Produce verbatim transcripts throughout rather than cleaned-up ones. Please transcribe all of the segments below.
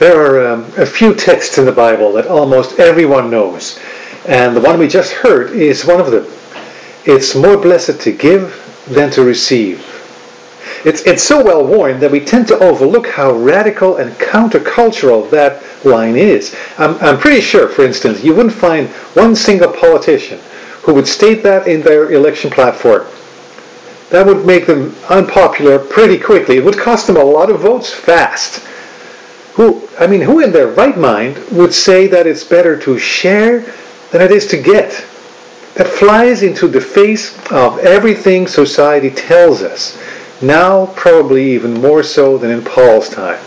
There are um, a few texts in the Bible that almost everyone knows, and the one we just heard is one of them. It's more blessed to give than to receive. It's, it's so well worn that we tend to overlook how radical and countercultural that line is. I'm, I'm pretty sure, for instance, you wouldn't find one single politician who would state that in their election platform. That would make them unpopular pretty quickly. It would cost them a lot of votes fast. Who, I mean, who in their right mind would say that it's better to share than it is to get? That flies into the face of everything society tells us. Now, probably even more so than in Paul's time.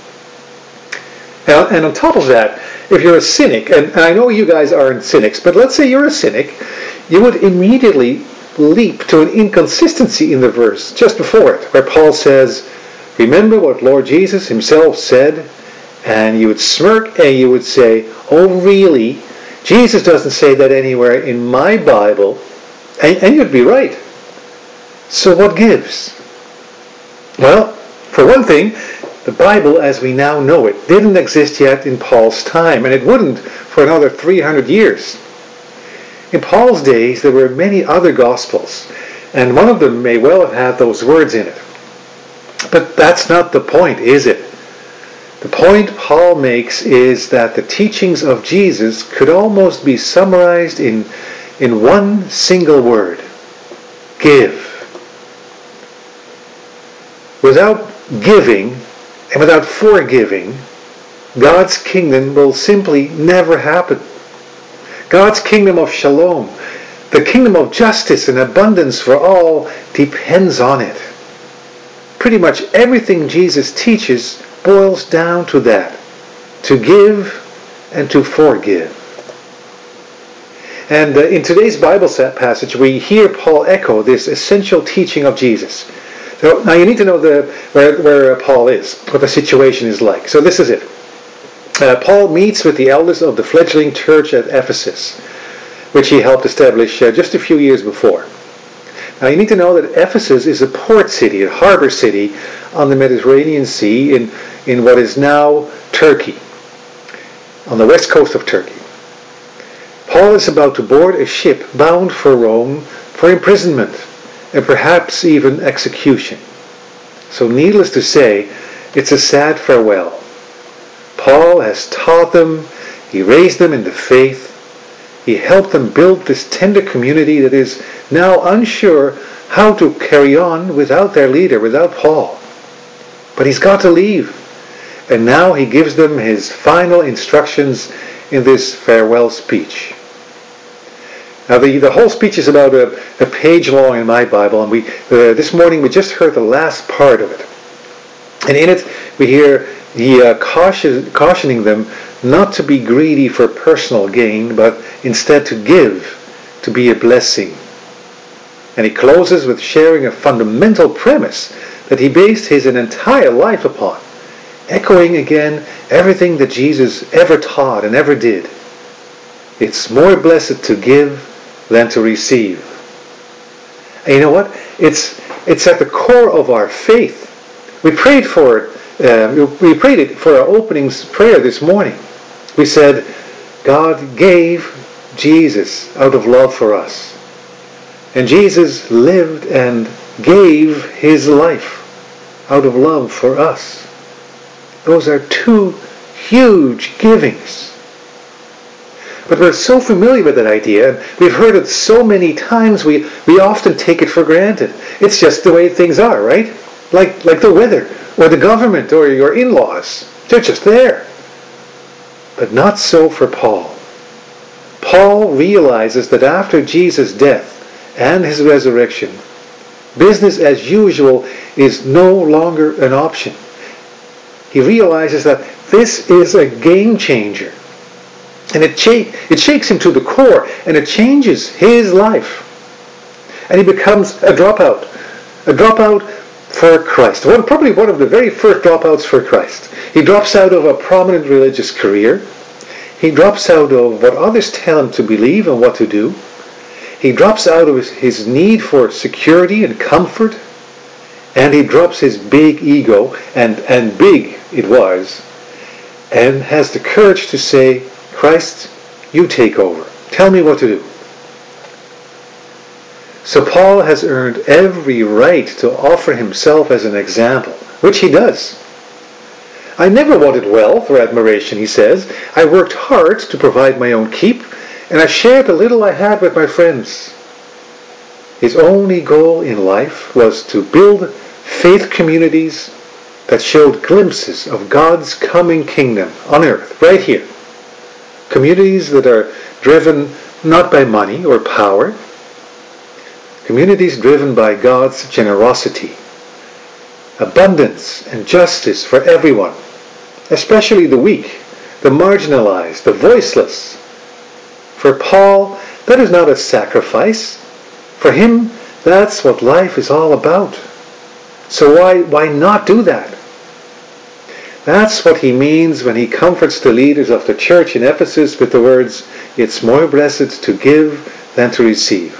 And, and on top of that, if you're a cynic, and I know you guys aren't cynics, but let's say you're a cynic, you would immediately leap to an inconsistency in the verse just before it, where Paul says, remember what Lord Jesus himself said, and you would smirk and you would say, oh really? Jesus doesn't say that anywhere in my Bible, and, and you'd be right. So what gives? Well, for one thing, the Bible as we now know it didn't exist yet in Paul's time, and it wouldn't for another three hundred years. In Paul's days, there were many other Gospels, and one of them may well have had those words in it. But that's not the point, is it? The point Paul makes is that the teachings of Jesus could almost be summarized in, in one single word: give. Without giving and without forgiving, God's kingdom will simply never happen. God's kingdom of shalom, the kingdom of justice and abundance for all, depends on it. Pretty much everything Jesus teaches boils down to that: to give and to forgive. And uh, in today's Bible passage, we hear Paul echo this essential teaching of Jesus. So now you need to know the, where, where Paul is, what the situation is like. So this is it. Uh, Paul meets with the elders of the fledgling church at Ephesus, which he helped establish uh, just a few years before. Now you need to know that Ephesus is a port city, a harbor city on the Mediterranean Sea in, in what is now Turkey, on the west coast of Turkey. Paul is about to board a ship bound for Rome for imprisonment and perhaps even execution. So needless to say, it's a sad farewell. Paul has taught them, he raised them in the faith, he helped them build this tender community that is now unsure how to carry on without their leader, without Paul. But he's got to leave. And now he gives them his final instructions in this farewell speech. Now the, the whole speech is about a, a page long in my Bible, and we uh, this morning we just heard the last part of it. And in it we hear he uh, caution, cautioning them not to be greedy for personal gain, but instead to give, to be a blessing. And he closes with sharing a fundamental premise that he based his entire life upon, echoing again everything that Jesus ever taught and ever did. It's more blessed to give than to receive. And you know what? It's it's at the core of our faith. We prayed for it. Uh, we prayed it for our opening prayer this morning. We said, God gave Jesus out of love for us. And Jesus lived and gave his life out of love for us. Those are two huge givings. But we're so familiar with that idea, and we've heard it so many times, we, we often take it for granted. It's just the way things are, right? Like, like the weather, or the government, or your in-laws. They're just there. But not so for Paul. Paul realizes that after Jesus' death and his resurrection, business as usual is no longer an option. He realizes that this is a game changer. And it, shake, it shakes him to the core, and it changes his life. And he becomes a dropout. A dropout for Christ. One, probably one of the very first dropouts for Christ. He drops out of a prominent religious career. He drops out of what others tell him to believe and what to do. He drops out of his, his need for security and comfort. And he drops his big ego, and, and big it was. and has the courage to say, Christ, you take over. Tell me what to do. So Paul has earned every right to offer himself as an example, which he does. I never wanted wealth or admiration, he says. I worked hard to provide my own keep, and I shared the little I had with my friends. His only goal in life was to build faith communities that showed glimpses of God's coming kingdom on earth, right here. Communities that are driven not by money or power, communities driven by God's generosity, abundance and justice for everyone, especially the weak, the marginalized, the voiceless. For Paul, that is not a sacrifice. For him, that's what life is all about. So why, why not do that? That's what he means when he comforts the leaders of the church in Ephesus with the words, "It's more blessed to give than to receive."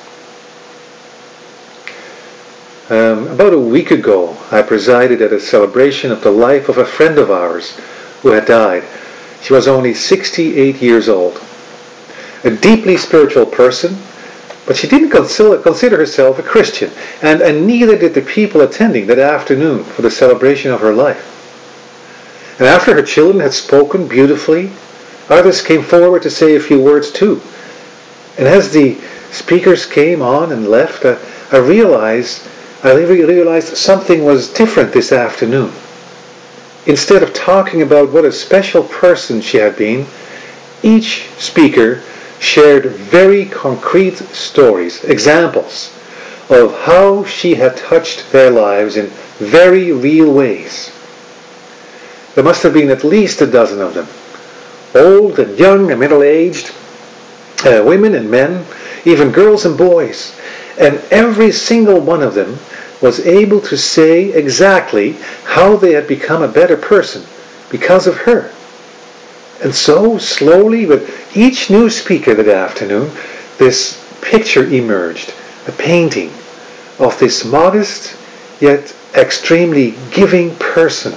Um, about a week ago, I presided at a celebration of the life of a friend of ours who had died. She was only sixty-eight years old. A deeply spiritual person, but she didn't consider herself a Christian, and, and neither did the people attending that afternoon for the celebration of her life. And after her children had spoken beautifully, others came forward to say a few words too. And as the speakers came on and left, I, I realized I realized something was different this afternoon. Instead of talking about what a special person she had been, each speaker shared very concrete stories, examples of how she had touched their lives in very real ways. There must have been at least a dozen of them, old and young and middle-aged, uh, women and men, even girls and boys. And every single one of them was able to say exactly how they had become a better person because of her. And so, slowly, with each new speaker that afternoon, this picture emerged, a painting of this modest yet extremely giving person.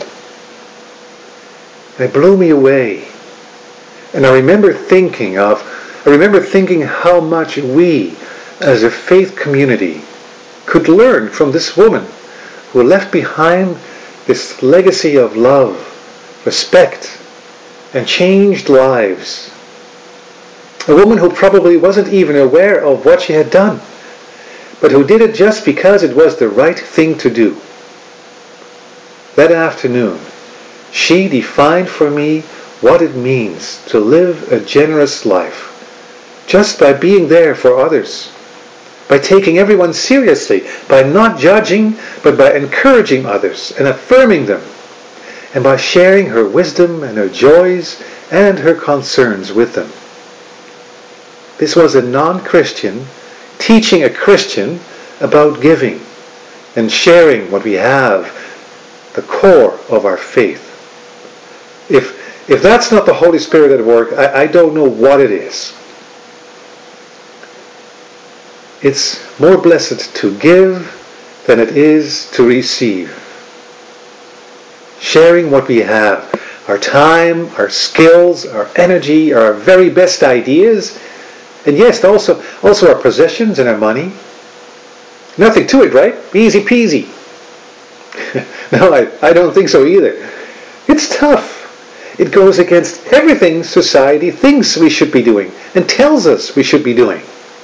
And it blew me away. And I remember thinking of, I remember thinking how much we, as a faith community, could learn from this woman who left behind this legacy of love, respect, and changed lives. A woman who probably wasn't even aware of what she had done, but who did it just because it was the right thing to do. That afternoon, she defined for me what it means to live a generous life, just by being there for others, by taking everyone seriously, by not judging, but by encouraging others and affirming them, and by sharing her wisdom and her joys and her concerns with them. This was a non-Christian teaching a Christian about giving and sharing what we have, the core of our faith. If, if that's not the Holy Spirit at work, I, I don't know what it is. It's more blessed to give than it is to receive. Sharing what we have, our time, our skills, our energy, our very best ideas, and yes, also, also our possessions and our money. Nothing to it, right? Easy peasy. No, I, I don't think so either. It's tough. It goes against everything society thinks we should be doing and tells us we should be doing.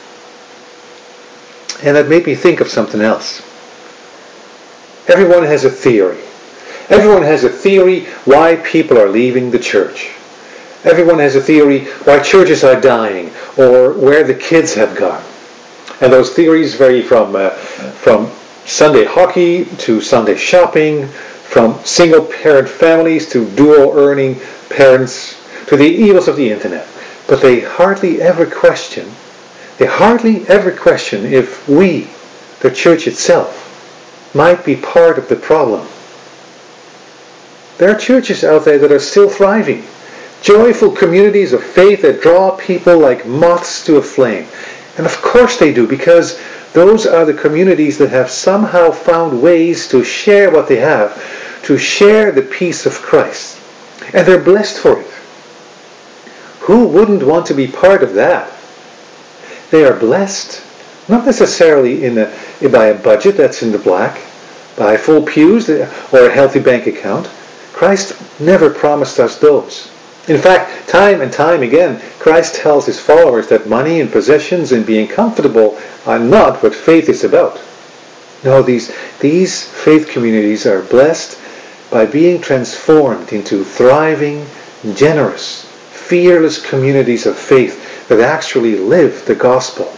And that made me think of something else. Everyone has a theory. Everyone has a theory why people are leaving the church. Everyone has a theory why churches are dying or where the kids have gone. And those theories vary from uh, from Sunday hockey to Sunday shopping, from single-parent families to dual-earning parents to the evils of the internet. But they hardly ever question They hardly ever question if we, the church itself, might be part of the problem. There are churches out there that are still thriving, joyful communities of faith that draw people like moths to a flame. And of course they do, because those are the communities that have somehow found ways to share what they have, to share the peace of Christ. And they're blessed for it. Who wouldn't want to be part of that? They are blessed, not necessarily in a, by a budget that's in the black, by full pews or a healthy bank account. Christ never promised us those. In fact, time and time again, Christ tells his followers that money and possessions and being comfortable are not what faith is about. No, these, these faith communities are blessed by being transformed into thriving, generous, fearless communities of faith that actually live the gospel.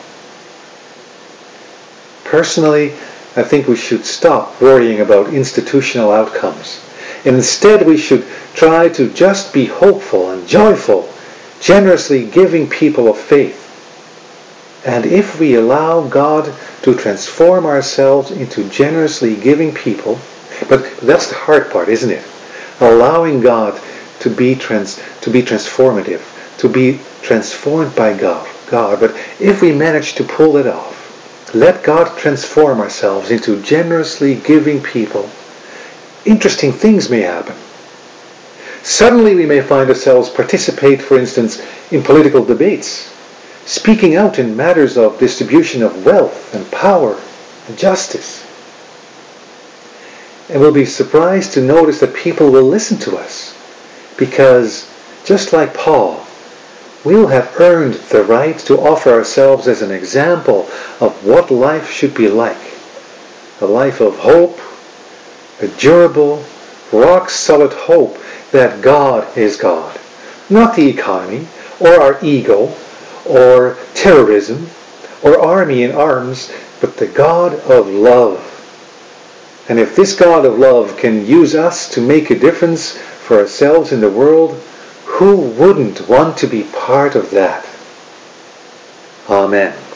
Personally, I think we should stop worrying about institutional outcomes. Instead, we should try to just be hopeful and joyful, generously giving people of faith. And if we allow God to transform ourselves into generously giving people, but that's the hard part, isn't it? Allowing God to be trans, to be transformative, to be transformed by God. God. But if we manage to pull it off, let God transform ourselves into generously giving people, interesting things may happen. Suddenly we may find ourselves participate, for instance, in political debates, speaking out in matters of distribution of wealth and power and justice. And we'll be surprised to notice that people will listen to us, because just like Paul, we'll have earned the right to offer ourselves as an example of what life should be like. A life of hope, a durable, rock-solid hope that God is God. Not the economy, or our ego, or terrorism, or army in arms, but the God of love. And if this God of love can use us to make a difference for ourselves in the world, who wouldn't want to be part of that? Amen.